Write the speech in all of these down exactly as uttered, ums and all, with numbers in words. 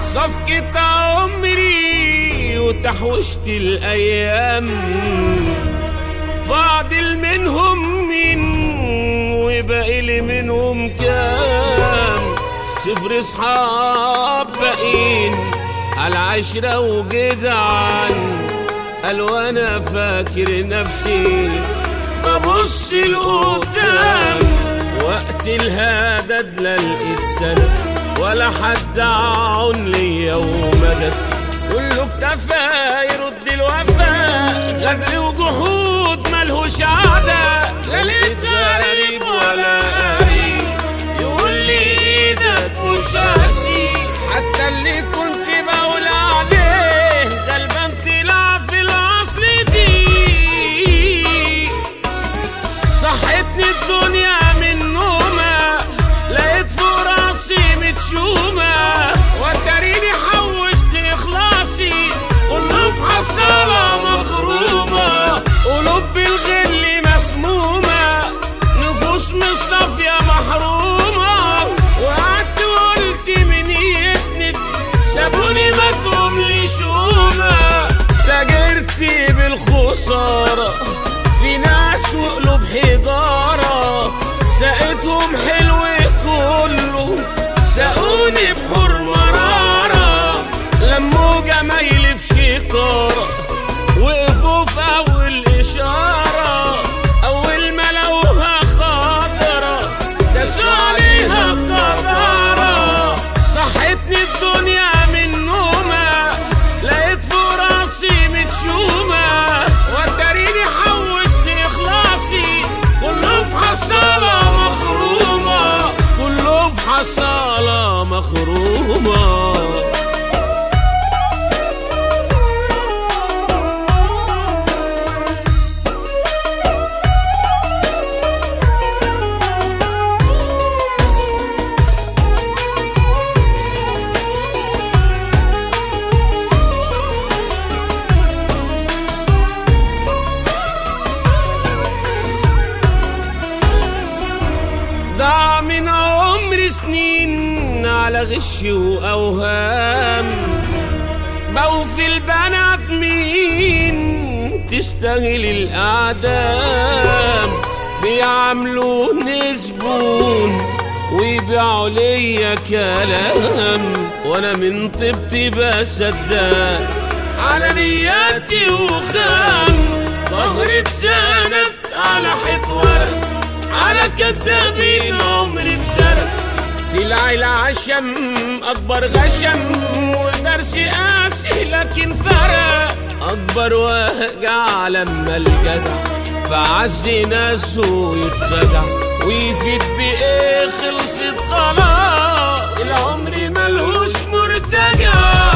صفقة عمري وتحوشت الأيام، فاضل منهم مين وباقي لي منهم كام؟ صفر صحاب باقين على عشرة وجدعان، قال وانا فاكر نفسي ببص لقدام. وقت الهدد لا لقيت سند ولا حد عون ليا ومدد، كله اكتفى يرد الوفا، غدر وجهود ملهوش عدا. لا لقيت غريب ولا قريب يقول لي ايدك مش هسيب، حتى اللي كنت بقول عليه غلبان طلع في الاصل دي. صحتني الدنيا من نومة، لقيت فوق راسي متشومة، وتريني حوشت اخلاصي كله في حصالة مخرومة. قلوب بالغل مسمومة، نفوس من الصافية محرومة، وقعدت وقلت مين يسند، سابوني ما تقوملي شومة. تاجرتي بالخسارة في ناس وقلوب حجارة، ساقتهم حلو كله ساقوني بحور مرارة. لموا جمايلي في شكارة وقفوا في أول إشارة، أول ما لقوها خطرة داسوا عليها بجدارة. صحتني الدنيا من نومة، لقيت فوق راسي متشومة، وتريني حوشت إخلاصي كله في حصالة مخرومة، كله في حصالة مخرومة. ضاع من عمري سنين على غش وأوهام، بوفي البنات مين تستاهل الأعدام. بيعاملوني زبون ويبيعوا ليا كلام، وانا من طيبتي بصدق على نياتي وخام. ظهري اتسند على حيط ورق، على كدابين عمري اتسرق. طلع العشم اكبر غشم، ودرسي قاسي لكن فرق. اكبر وجع لما الجدع فعز ناسه يتخدع، ويفيد بايه خلصت خلاص، العمر ملهوش مرتجع.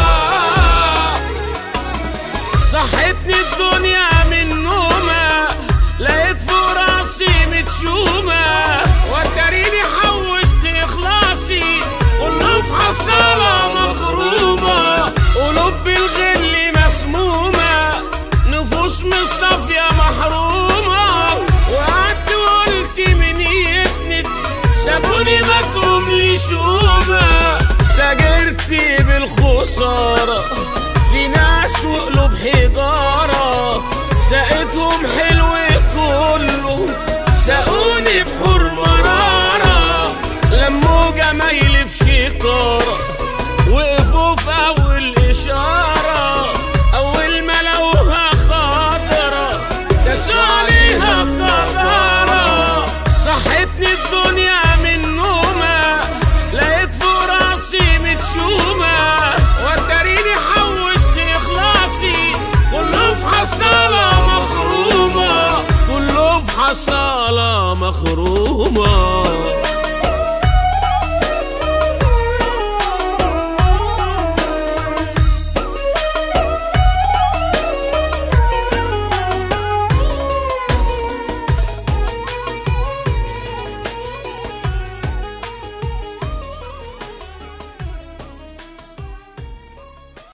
صحتني الدنيا من نومة، لقيت فوق راسي متشومة، وتريني حوشت اخلاصي كله في حصالة مخرومة. قلوب بالغل مسمومة، نفوس من الصافية محرومة، وقعدت وقلت مين يسند، سابوني ما تقوملي شومة. تاجرتي بالخسارة في ناس وقلوب حجارة، ساقتهم حجارة